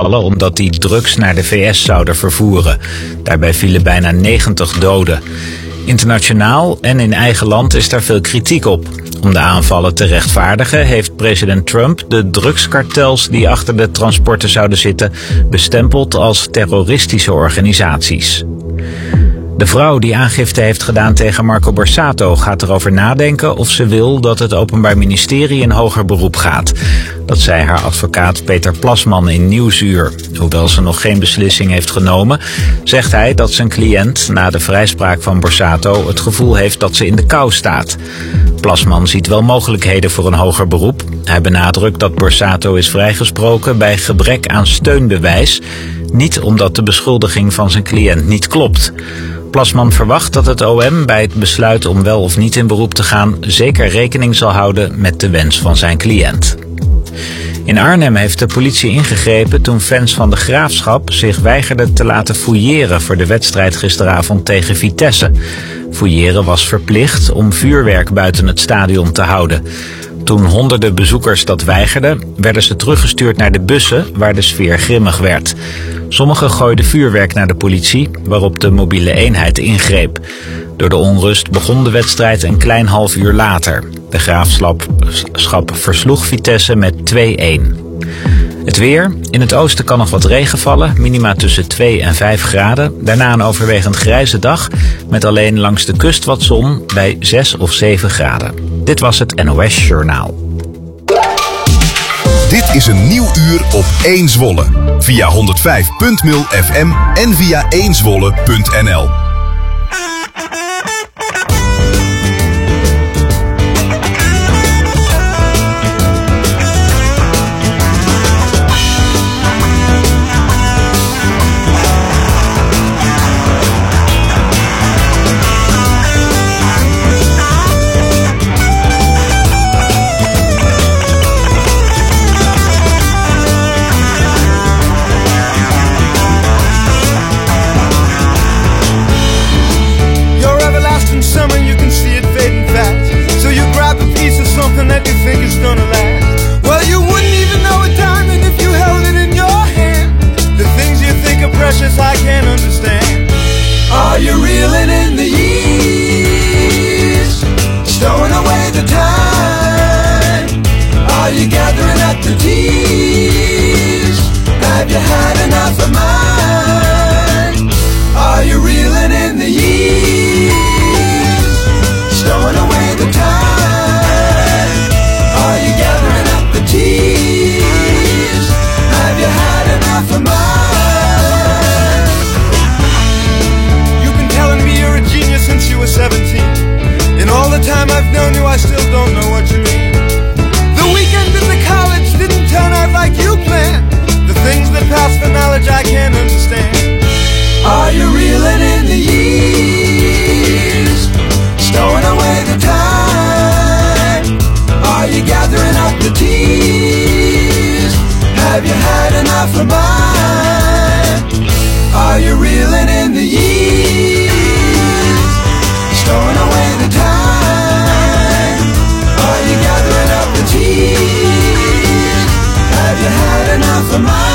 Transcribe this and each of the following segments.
aangevallen omdat die drugs naar de VS zouden vervoeren. Daarbij vielen bijna 90 doden. Internationaal en in eigen land is daar veel kritiek op. Om de aanvallen te rechtvaardigen heeft president Trump de drugskartels die achter de transporten zouden zitten bestempeld als terroristische organisaties. De vrouw die aangifte heeft gedaan tegen Marco Borsato gaat erover nadenken of ze wil dat het Openbaar Ministerie in hoger beroep gaat. Dat zei haar advocaat Peter Plasman in Nieuwsuur. Hoewel ze nog geen beslissing heeft genomen, zegt hij dat zijn cliënt na de vrijspraak van Borsato het gevoel heeft dat ze in de kou staat. Plasman ziet wel mogelijkheden voor een hoger beroep. Hij benadrukt dat Borsato is vrijgesproken bij gebrek aan steunbewijs, niet omdat de beschuldiging van zijn cliënt niet klopt. Plasman verwacht dat het OM bij het besluit om wel of niet in beroep te gaan zeker rekening zal houden met de wens van zijn cliënt. In Arnhem heeft de politie ingegrepen toen fans van de Graafschap zich weigerden te laten fouilleren voor de wedstrijd gisteravond tegen Vitesse. Fouilleren was verplicht om vuurwerk buiten het stadion te houden. Toen honderden bezoekers dat weigerden, werden ze teruggestuurd naar de bussen waar de sfeer grimmig werd. Sommigen gooiden vuurwerk naar de politie, waarop de mobiele eenheid ingreep. Door de onrust begon de wedstrijd een klein half uur later. De Graafschap versloeg Vitesse met 2-1. Het weer. In het oosten kan nog wat regen vallen, minima tussen 2 en 5 graden. Daarna een overwegend grijze dag, met alleen langs de kust wat zon bij 6 of 7 graden. Dit was het NOS Journaal. Dit is een nieuw uur op 1 Zwolle. Via 105.0 FM en via 1zwolle.nl. I can't understand. Are you reeling in the years, stowing away the time? Are you gathering up the tears? Have you had enough of mine? Are you reeling in the years, stowing away the time? Are you gathering up the tears? Have you had enough of mine? Since you were 17. In all the time I've known you, I still don't know what you mean. The weekend in the college didn't turn out like you planned. The things that pass for knowledge I can't understand. Are you reeling in the years, stowing away the time? Are you gathering up the tears? Have you had enough of mine? Are you reeling in the years, stowing away the time? Are you gathering up the tears? Have you had enough of mine?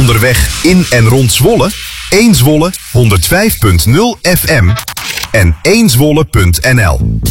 Onderweg in en rond Zwolle? 1 Zwolle 105.0 FM en 1zwolle.nl.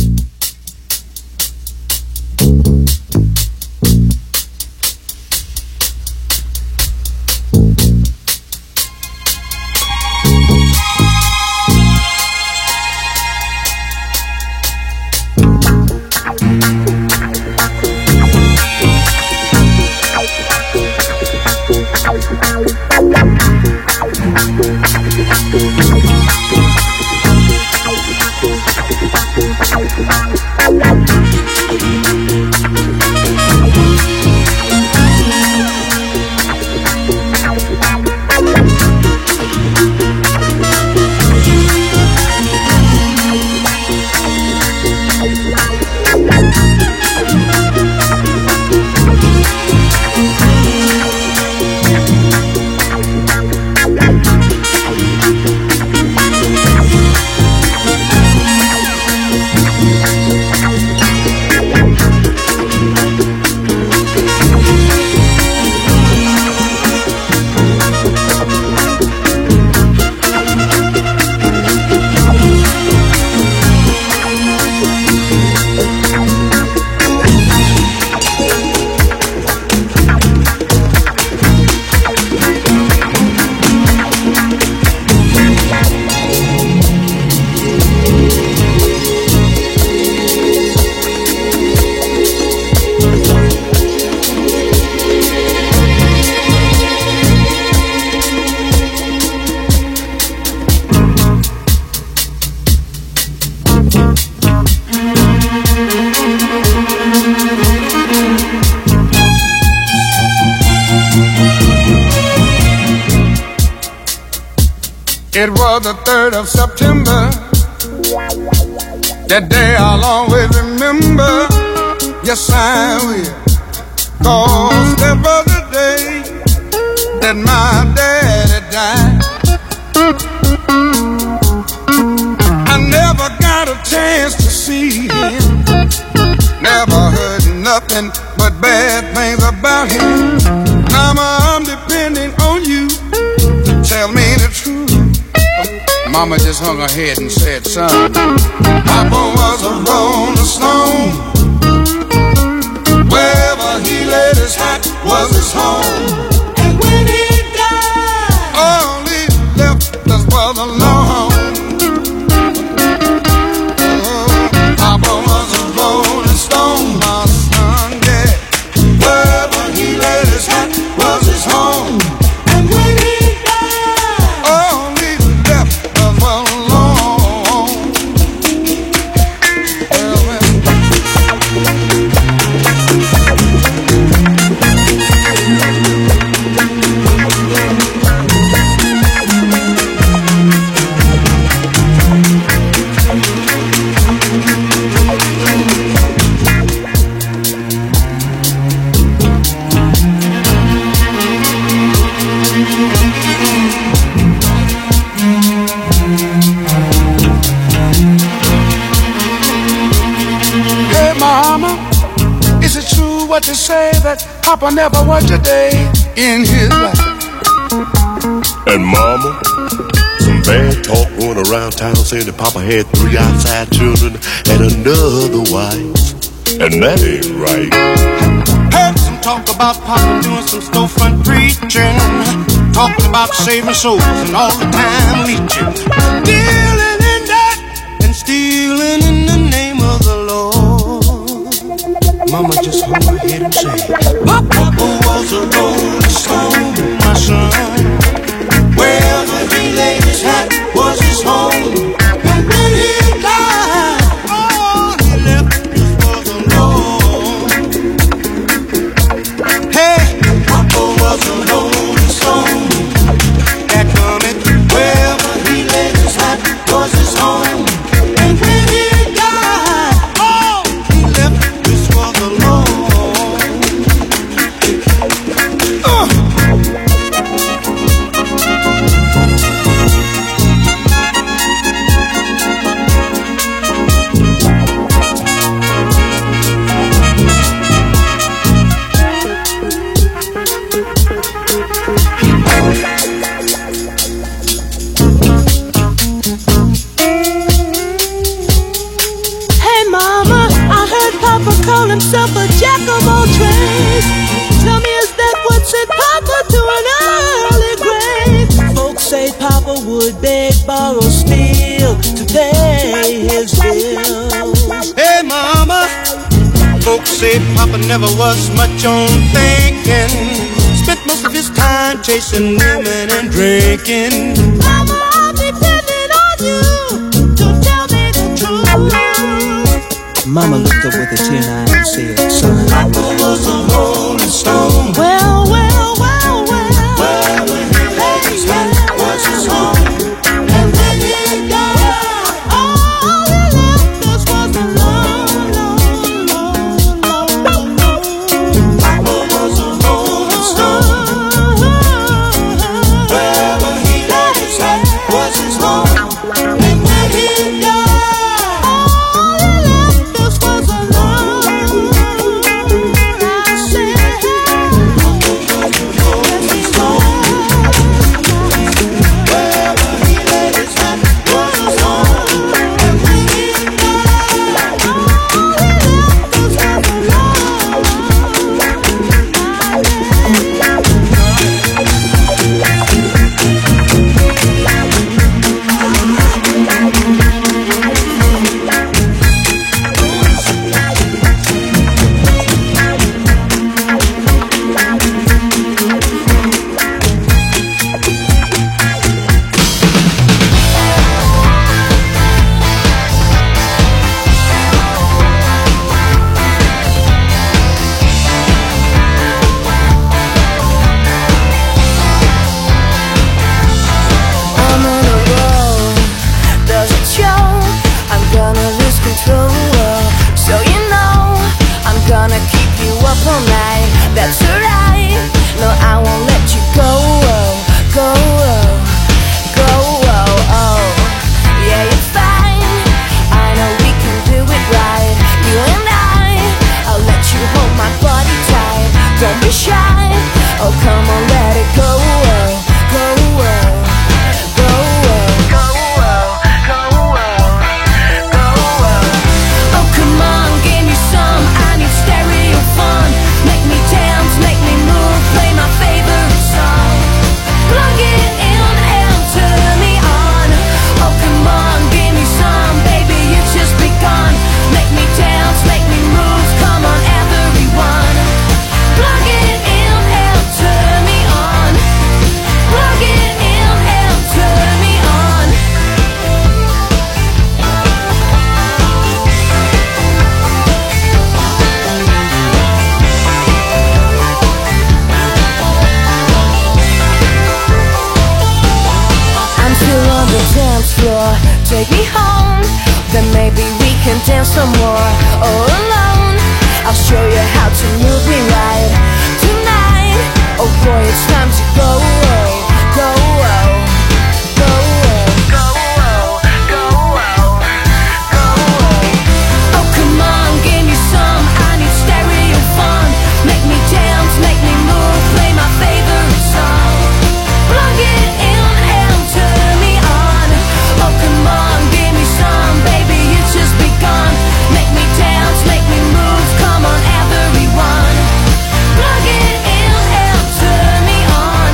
It was the 3rd of September. That day I'll always remember. Yes, I will. 'Cause that was the day that my daddy died. I never got a chance to see him. Never heard nothing but bad things about him. Mama, I'm depending on you to tell me the truth. Mama just hung her head and said, son, Papa was a rolling stone. Wherever he laid his hat was his home. And when he died, all he left us was alone. Papa was a rolling stone, my son, yeah. Wherever he laid his hat was his home. And when he died, all he left us was alone. Hey, Mama, is it true what they say that Papa never worked a day in his life? And Mama, some bad talk going around town saying that Papa had 3 outside children and another wife. And that ain't right. Heard some talk about Papa doing some storefront preaching, talking about saving souls and all the time leeching, dealing in that and stealing in the name of the Lord. Mama just hung her head and said, Papa was a rolling stone, my son. Wherever he laid his hat was his home. And when he died, all he left us was alone. Hey, Papa was a rolling stone. That coming, wherever he laid his hat was his home. And when he died, all he left us was alone. call himself a jack of all trades. Tell me, is that what sent Papa to an early grave? Folks say Papa would beg, borrow, steal to pay his bills. Hey mama, folks say Papa never was much on thinking. Spent most of his time chasing women and drinking. Mama, I'm depending on you to tell me the truth. Mama looked up with a tear in her eye and said, son, Papa was a rolling stone. Well, well, well, well. Well, when he laid his head was his home. And when he died, all he left us was alone, alone, alone, alone. Papa was a rolling stone. Well, when he laid his head was his home. And when he died, all he left us was alone. I said, take me home, then maybe we can dance some more. All alone, I'll show you how to move me right tonight. Oh boy, it's time to go, go, go, go, go, go, go. Oh come on, give me some. I need stereo fun. Make me dance, make me move, play my favorite song. Plug it in and turn me on. Oh come on, give me some, baby, it's just begun. Make me dance, make me move, come on everyone. Plug it in and turn me on.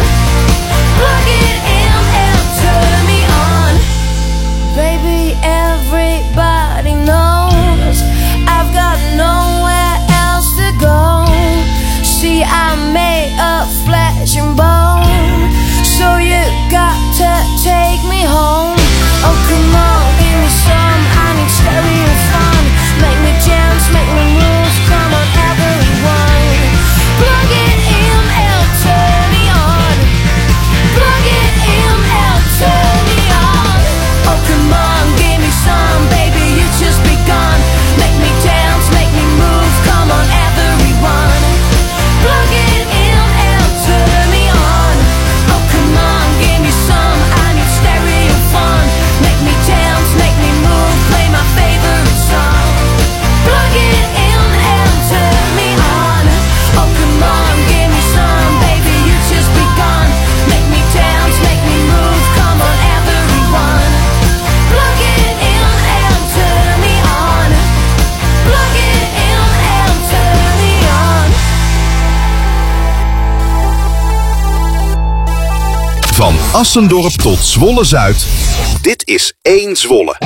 Assendorp tot Zwolle-Zuid. Dit is 1 Zwolle.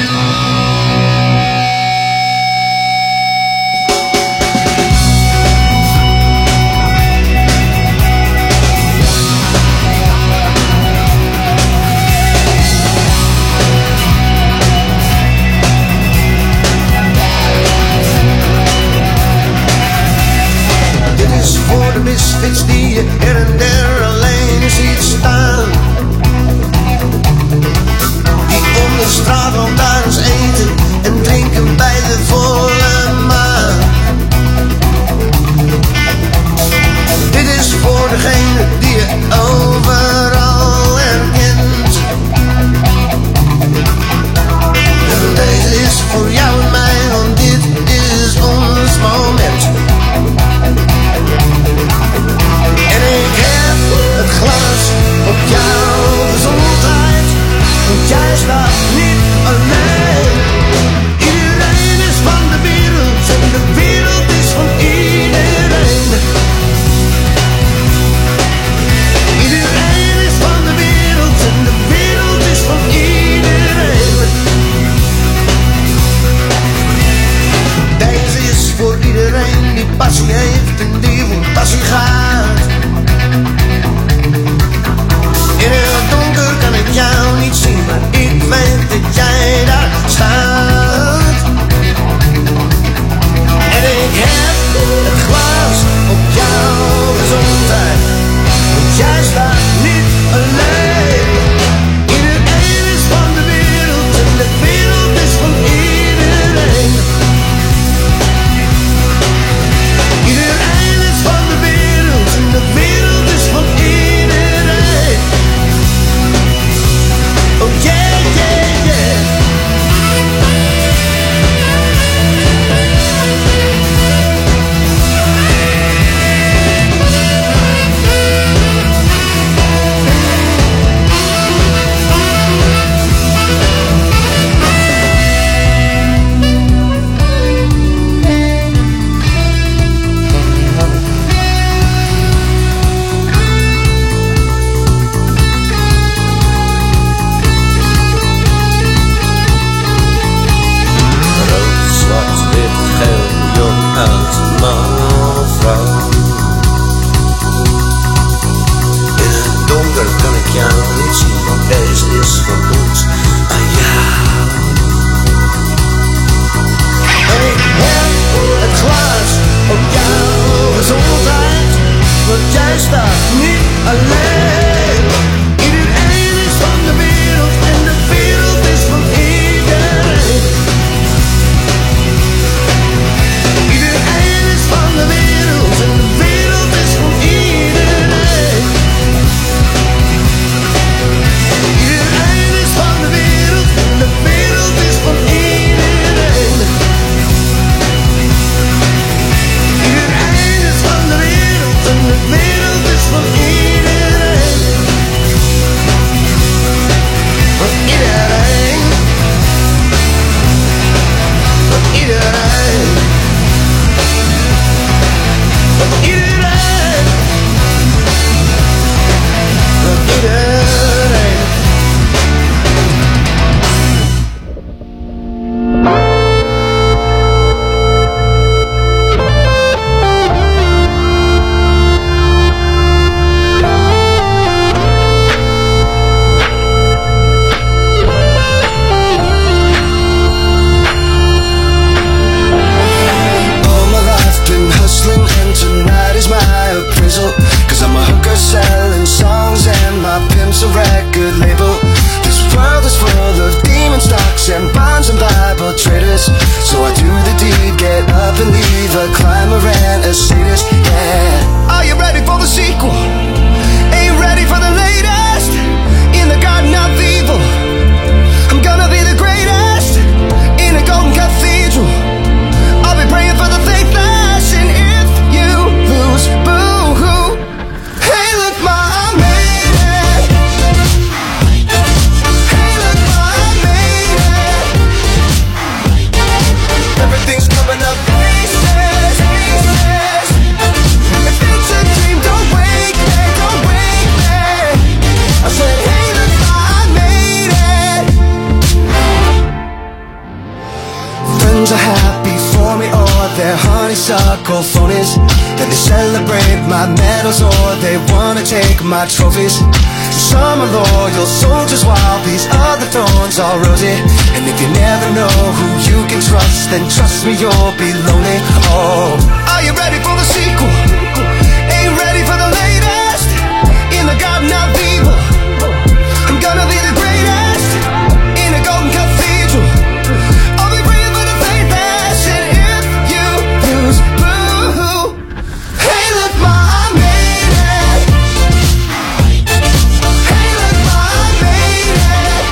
Voor de misfits die je her en der alleen ziet staan, die om de straatlantaarns eten en drinken bij de volle maan. Dit is voor degene die je overal herkent. En deze is voor jou en mij, want dit is ons moment. En ik heb het glas op jouw gezondheid, want jij staat niet alleen. Iedereen is van de wereld en de wereld is van iedereen. Iedereen is van de wereld en de wereld is van iedereen. Deze is voor iedereen die passie heeft en die voor passie gaat. In het donker kan ik jou niet zien, maar ik weet dat jij daar staat. En ik heb het glas op jouw gezondheid, want jij staat niet alleen. Iedereen is van de wereld en de wereld is van iedereen. Iedereen is van de wereld en de wereld is van iedereen. Oh yeah, yeah, yeah. Rood, zwart, wit, geel, jong, oud, man of vrouw. In het donker kan ik jou niet zien, want deze is van ons aan jou. En ik heb het glas op jouw gezondheid, want jij staat niet alleen. Iedereen is van de wereld en de wereld is van iedereen. Iedereen is van de wereld en de wereld is van iedereen. Iedereen is van de wereld en de wereld is van iedereen. Iedereen is van de wereld en de wereld is van iedereen. Van iedereen. Van iedereen. Van iedereen. Van iedereen. All my life been hustling and tonight is my appraisal. Cause I'm a hooker selling songs and my pimp's a record label. This world is full of demon stocks and bonds and Bible traders. So I do the deed, get up and leave a climber and a sadist, yeah. Are you ready for the sequel? Ain't ready for the latest? In the garden of evil, I'm gonna be the greatest. In a golden cathedral, I'll be praying for the faithless. And if you lose, boo-hoo. Hey, look, Ma, I made it. Hey, look, Ma, I made it. Everything's coming up pieces, pieces. happy for me, or they're honeysuckle phonies. Then they celebrate my medals, or they wanna take my trophies. Some are loyal soldiers, while these other thorns are rosy. And if you never know who you can trust, then trust me, you'll be lonely. Oh, are you ready for the sequel? Ain't ready for the latest. In the garden of evil, I'm gonna be the greatest. In a golden cathedral, I'll be praying for the faithless. And if you lose, boo-hoo. Hey, look, Ma, I made it. Hey, look, Ma, I made it.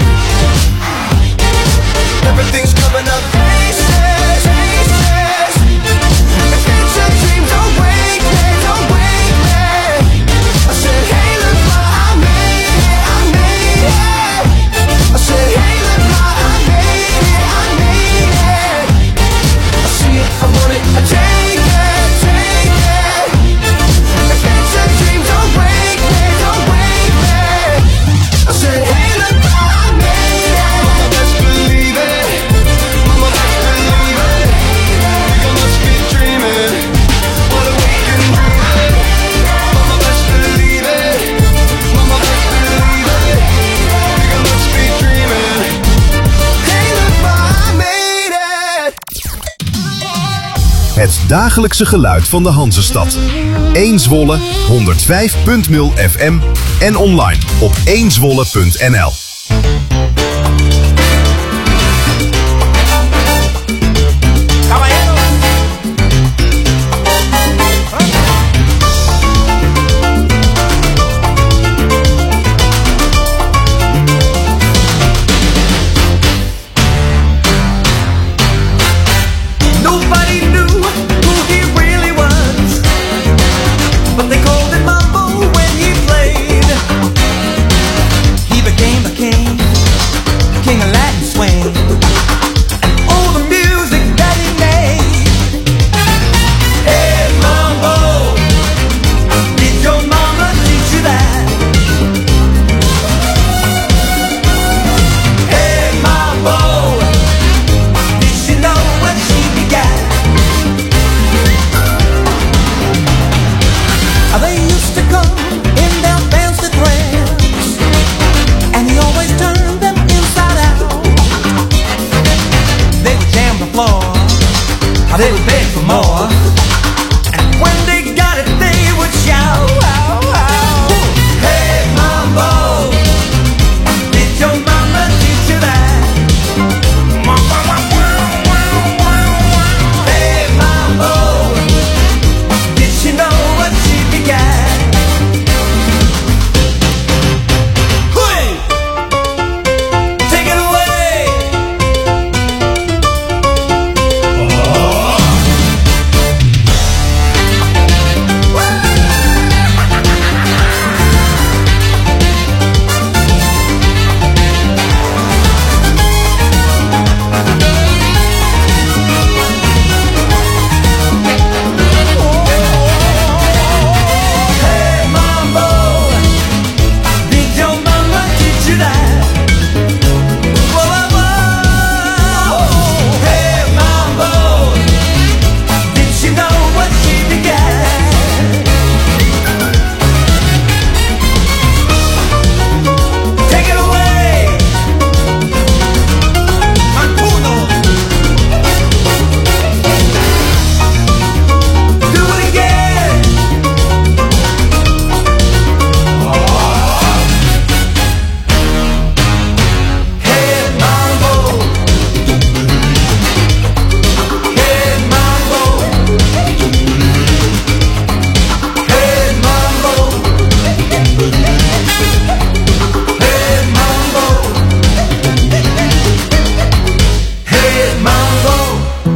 Everything's coming up faces, faces. If it's a dream, don't wake me, don't wake me. I said, hey, look, Ma, I made it, I made it. I said, hey, look, Ma, I made it, I made it. I see it, I want it, I take it, take it. If it's a dream, don't wake me, don't wake me. I said, hey, look, Ma, I made it. Mama, best believe it. Mama, best believe it. You must be dreaming. What a weekend dream. Mama, best believe it. Mama, best believe it. You must be dreaming. Hey, look, Ma, I made it. Het dagelijkse geluid van de Hanzestad. 1 Zwolle, 105.0 FM en online op 1zwolle.nl. Nobody knew who he really was, but they called him Mambo when he played. He became a king, king of Latin swing, and all the music that he made. Hey Mambo, did your mama teach you that? Hey Mambo, did she know what she began? They used to come in their fancy trance, and he always turned them inside out. They would jam the floor, they would beg for more, and when they got it, they would shout. Hey Mambo, did your mama teach you that? Hey Mambo, did she know what she began? Hey, take it away. Hey Mambo, did your mama teach you that? Whoa, whoa. Hey Mambo, did she know what she began? Take it away, Mancuno. Do it again. Hey Mambo, hey Mambo, hey Mambo, hey Mambo, hey Mambo.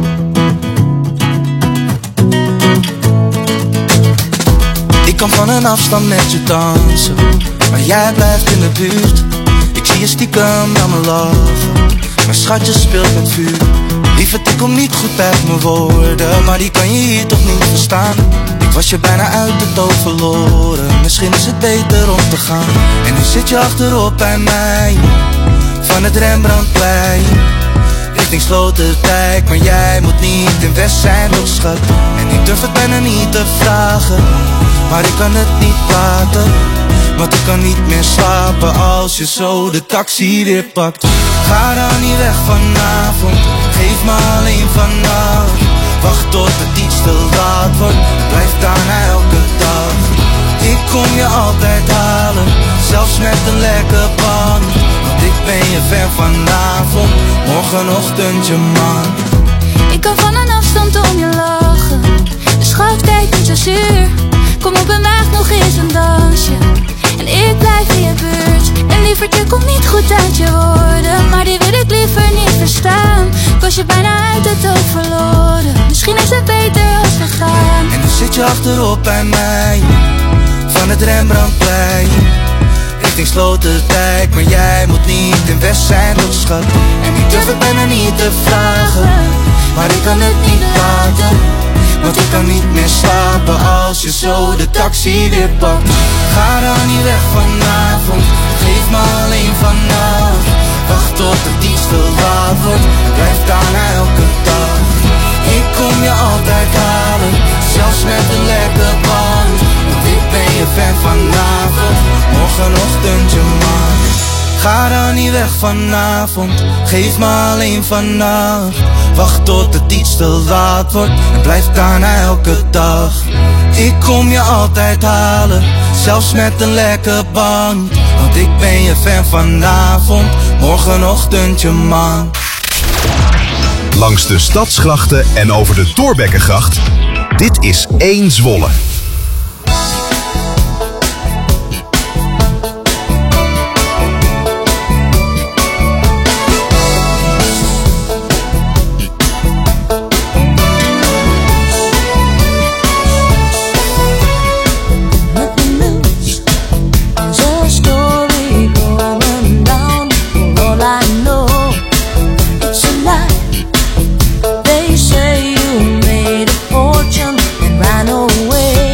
Ik kan van een afstand met je dansen, maar jij blijft in de buurt. Ik zie je stiekem naar me lachen, mijn schatje speelt met vuur. Lieverd, ik kom niet goed uit mijn woorden, maar die kan je hier toch niet verstaan. Ik was je bijna uit het oog verloren, misschien is het beter om te gaan. En nu zit je achterop bij mij, van het Rembrandtplein. Ik richting Sloterdijk. Maar jij moet niet in West zijn, toch schat. En ik durf het bijna niet te vragen, maar ik kan het niet laten, want ik kan niet meer slapen als je zo de taxi weer pakt. Ga dan niet weg vanavond, geef me alleen vannacht. Wacht tot het iets te laat wordt, blijf daarna elke dag. Ik kom je altijd halen, zelfs met een lekker band. Want ik ben je ver vanavond, morgenochtend je man. Ik kan van een afstand om je lachen, de schat kijkt niet zo zuur. Kom op en maak nog eens een dansje, en ik blijf in je buurt. En lievertje komt niet goed uit je woorden, maar die wil ik liever niet verstaan. Was je bijna uit het oog verloren, misschien is het beter als we gaan. En nu zit je achterop bij mij, van het Rembrandtplein, richting Sloterdijk. Maar jij moet niet in West zijn, toch schat. En ik durf het bijna niet te vragen, maar ik kan het niet laten, want ik kan niet meer slapen als je zo de taxi weer pakt. Ga dan niet weg vanavond, geef me alleen vannacht. Wacht tot het iets te laat wordt, blijf daarna elke dag. Ik kom je altijd halen, zelfs met een lekker band. Want ik ben je fan vanavond, morgenochtend je man. Ga dan niet weg vanavond, geef me alleen vannacht. Wacht tot het iets te laat wordt, en blijf daarna elke dag. Ik kom je altijd halen, zelfs met een lekker band. Want ik ben je fan vanavond, morgenochtend je man. Langs de stadsgrachten en over de Thorbeckegracht. Dit is 1 Zwolle. They say you made a fortune and ran away.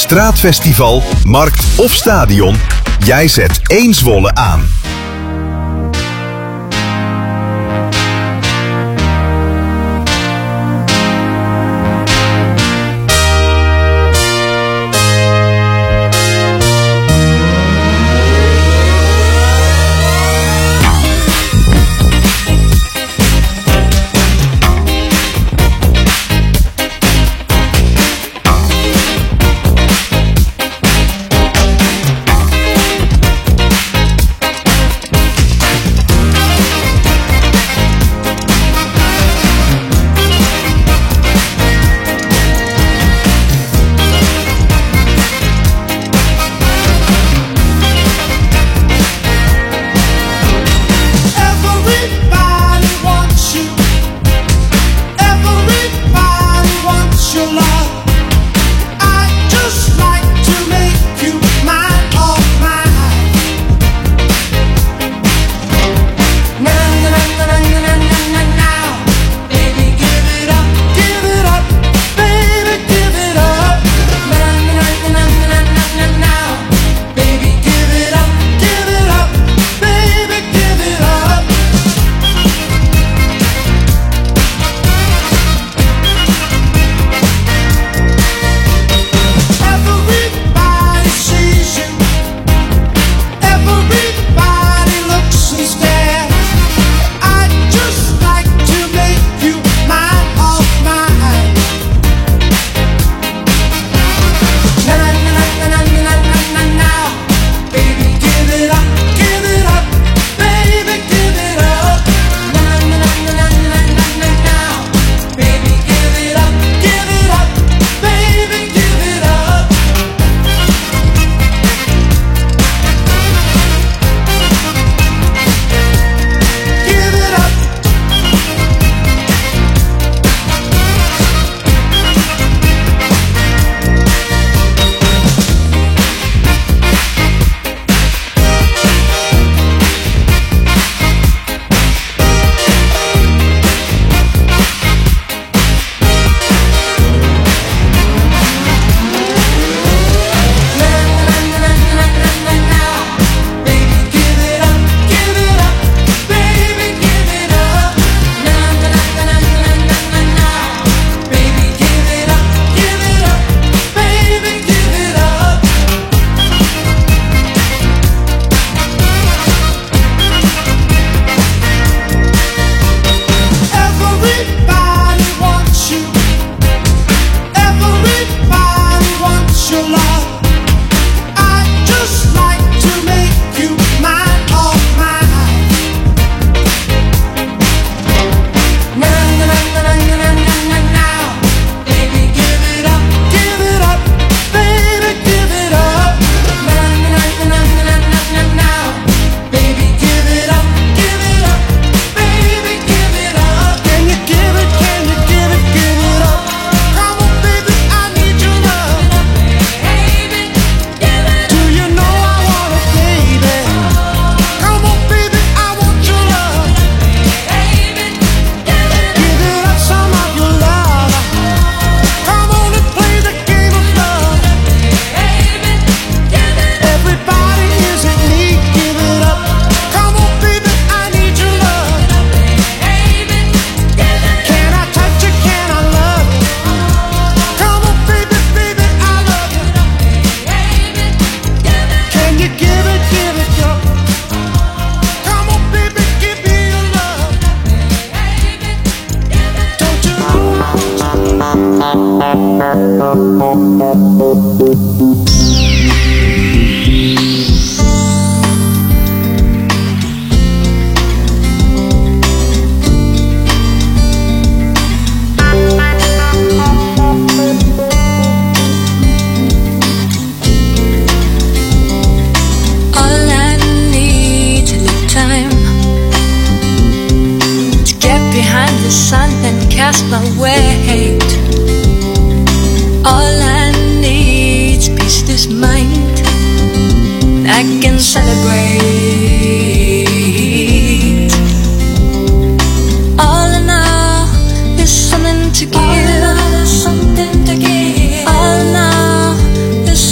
straatfestival, markt of stadion, jij zet 1 Zwolle aan. All in all, there's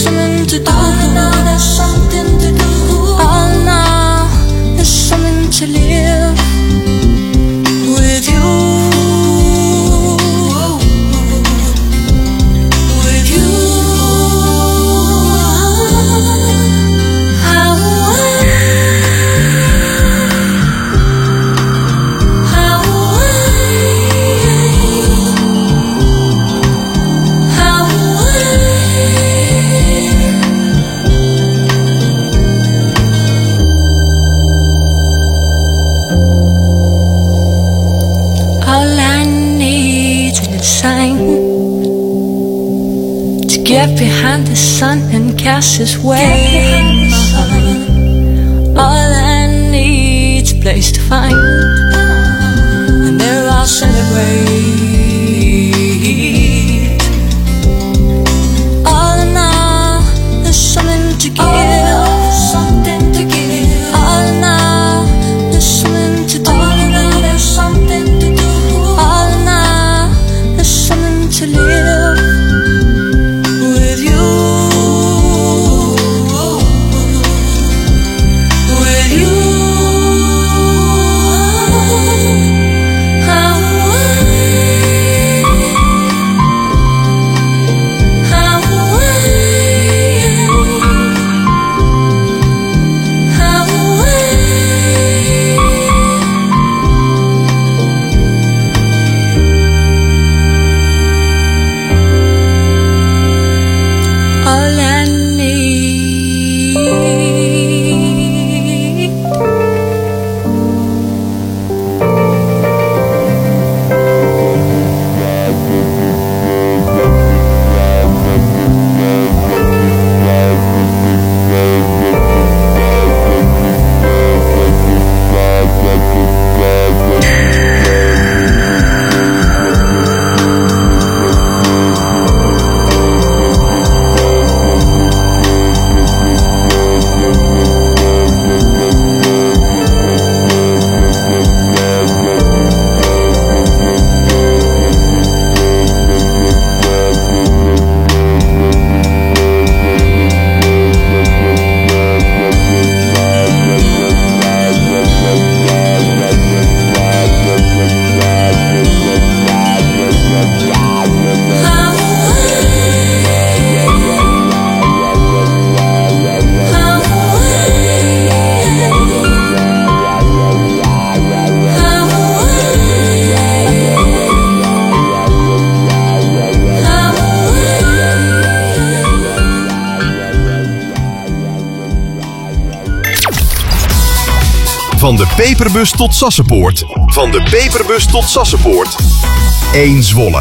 Get behind the sun and cast his way. All I need's a place to find, and there I'll celebrate. All in all, there's something to give. Something to give. All in all, there's something to do. All in all, there's something to do. All in all, there's something to live with you. With you. All I need. Van de Peperbus tot Sassenpoort. Van de Peperbus tot Sassenpoort. 1 Zwolle.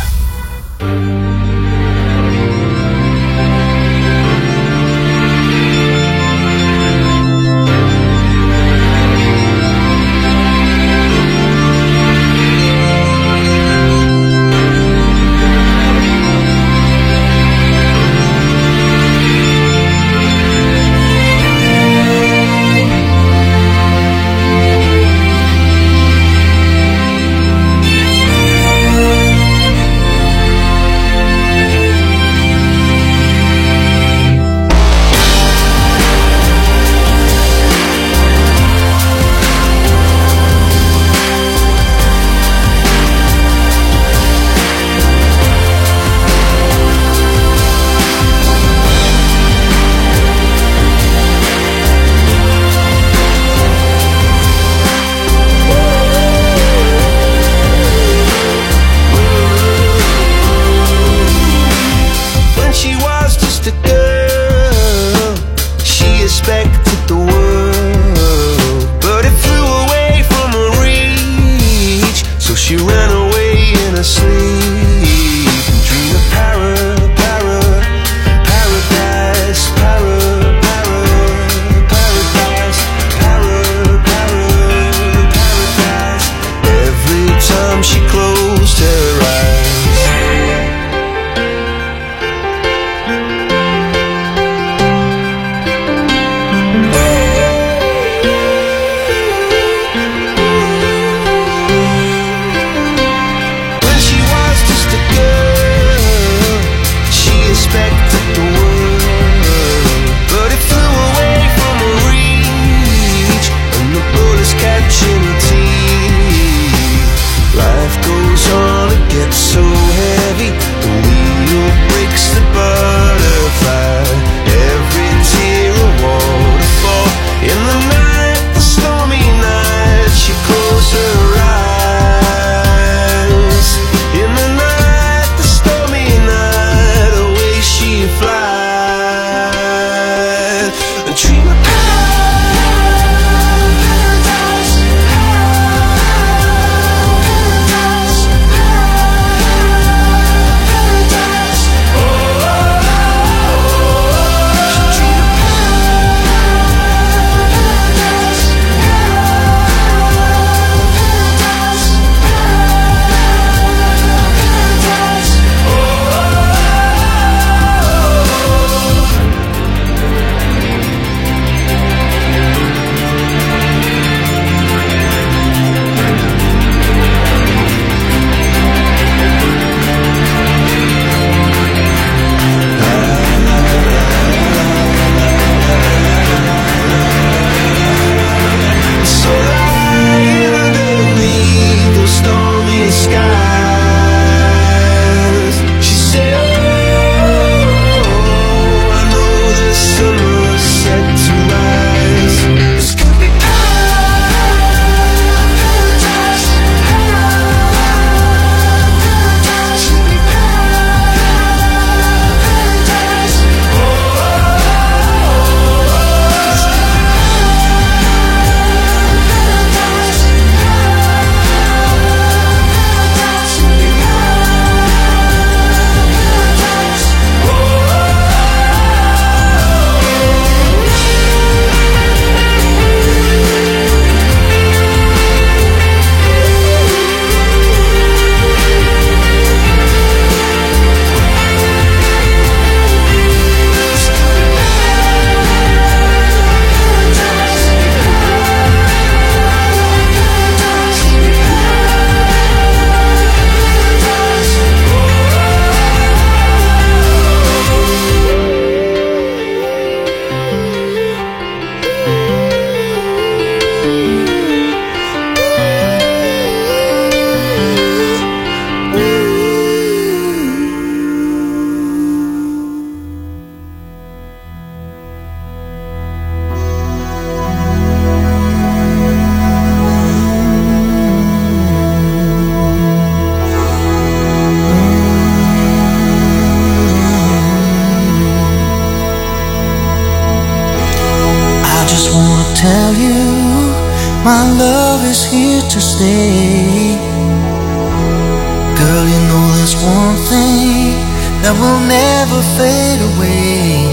tell you my love is here to stay. Girl, you know there's one thing that will never fade away.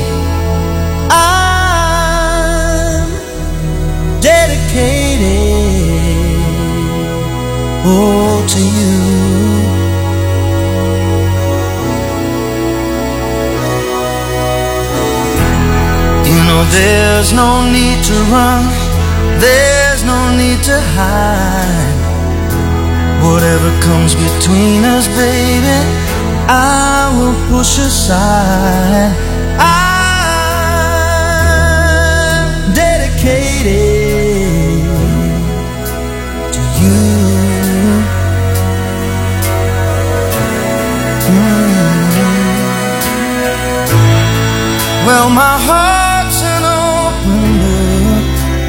I'm dedicated, oh, to you. You know there's no need to run, there's no need to hide. Whatever comes between us, baby, I will push aside. I'm dedicated to you. Well, my heart's an open book.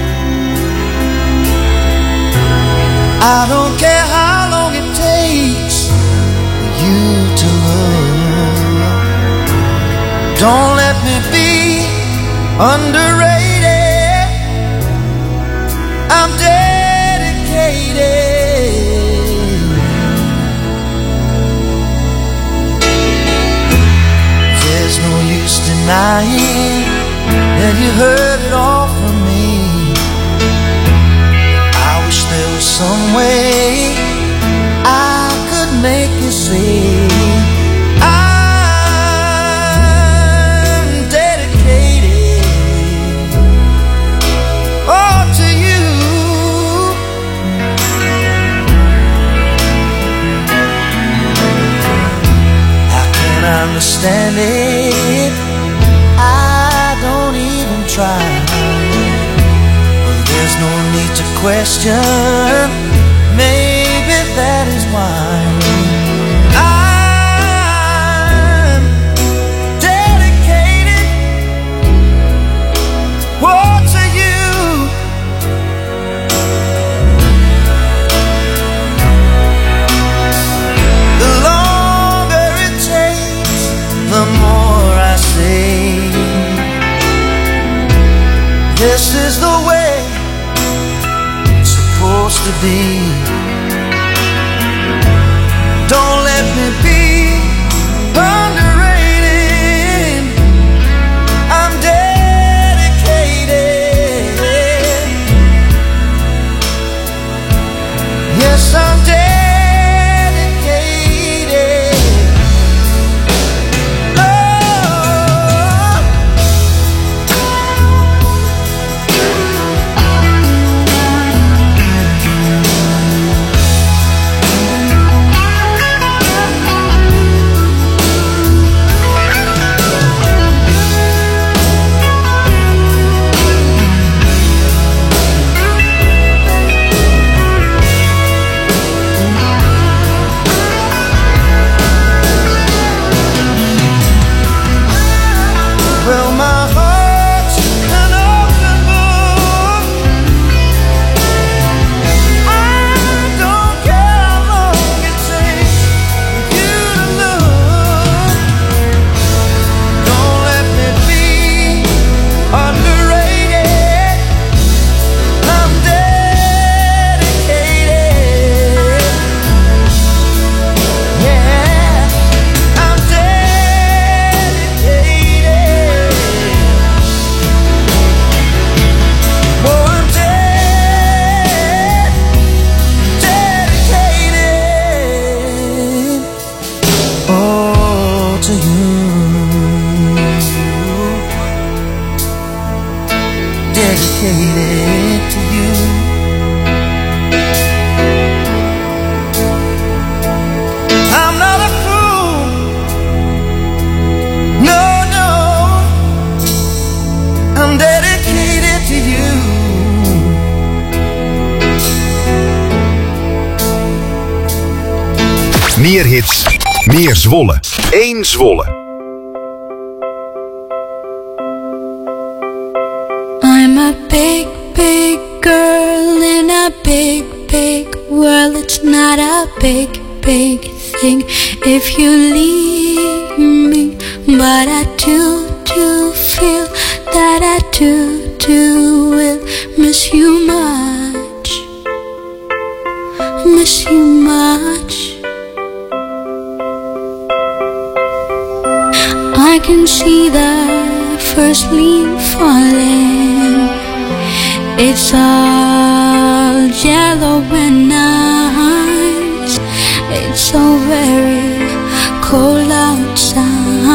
I don't care how long it takes for you to look. Don't let me be underrated. I'm dedicated. There's no use denying that you heard it all from me. I wish there was some way I could make you see I'm dedicated, oh, to you. How can I understand it? I don't even try. Well, there's no need to question. Maybe that is why I'm dedicated, oh, to you. The longer it takes, the more I say, this is the way it's supposed to be. Don't let me be underrated. I'm dedicated. Yes, I'm dedicated. Well, my heart's an open book. I don't care how long it takes for you to look. Don't let me be underrated. I'm dedicated. Yeah, I'm dedicated. Oh, I'm dedicated, oh, to you. Dedicated to you. I'm not a fool. No, no. I'm dedicated to you. Meer hits, meer Zwolle. 1 Zwolle. I'm a big, big girl in a big, big world. It's not a big, big thing if you leave me, but I do feel that I do will miss you much, miss you much. I can see the first leaf falling. It's all yellow and nice. It's so very cold outside.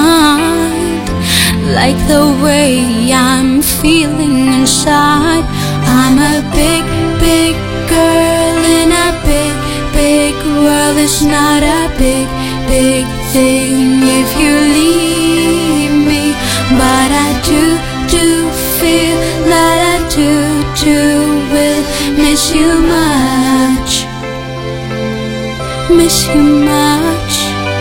Like the way I'm feeling inside. I'm a big, big girl in a big, big world. It's not a big, big thing if you leave me. But I do feel that I do will miss you much, miss you much.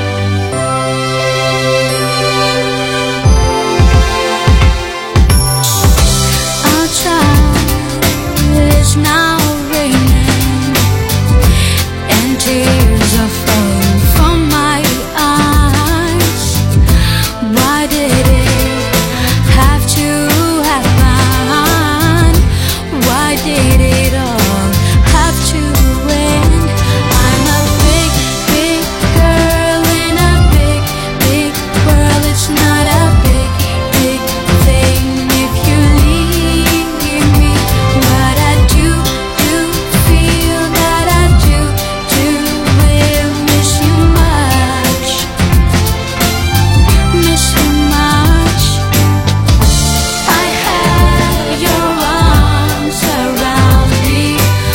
Outside it's now raining and tears are falling from my eyes. Why did it have to happen? Why did it all have to end? I'm a big, big girl in a big, big world. It's not a big, big thing if you leave me. But I do feel that I do will miss you much, miss you much. I had your arms around me,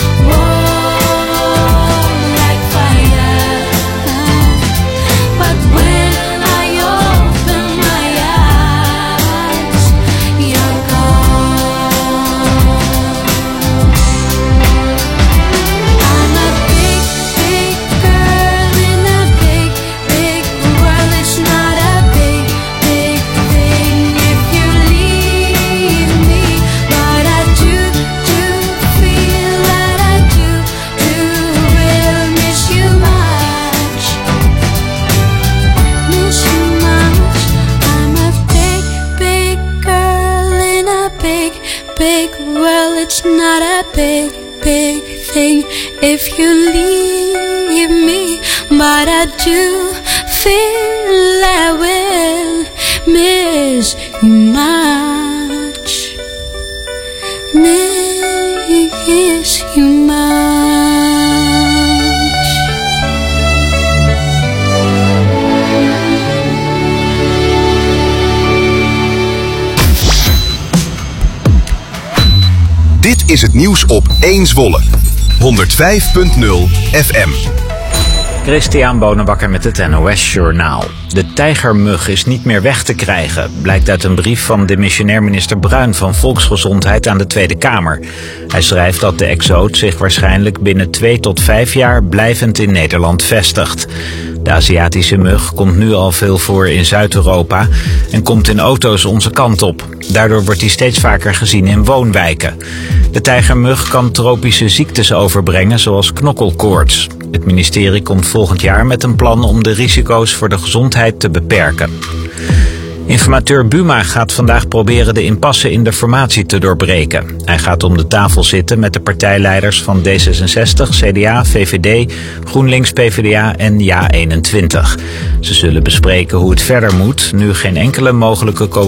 warm like fire. But when I open my eyes, you're gone. I'm a big, big girl in a big, big world. It's not a big, big thing if you leave me. But I do feel that I do will miss you much, miss you much. I'm a big, big girl in a big, big world. It's not a big, big thing if you leave me. But I do feel I will miss you much, miss you much. Dit is het nieuws op 1 Zwolle. 105.0 FM. Christian Bonenbakker met het NOS Journaal. De tijgermug is niet meer weg te krijgen, blijkt uit een brief van demissionair minister Bruin van Volksgezondheid aan de Tweede Kamer. Hij schrijft dat de exoot zich waarschijnlijk binnen 2 tot 5 jaar blijvend in Nederland vestigt. De Aziatische mug komt nu al veel voor in Zuid-Europa en komt in auto's onze kant op. Daardoor wordt hij steeds vaker gezien in woonwijken. De tijgermug kan tropische ziektes overbrengen, zoals knokkelkoorts. Het ministerie komt volgend jaar met een plan om de risico's voor de gezondheid te beperken. Informateur Buma gaat vandaag proberen de impasse in de formatie te doorbreken. Hij gaat om de tafel zitten met de partijleiders van D66, CDA, VVD, GroenLinks, PvdA en JA21. Ze zullen bespreken hoe het verder moet, nu geen enkele mogelijke coalitie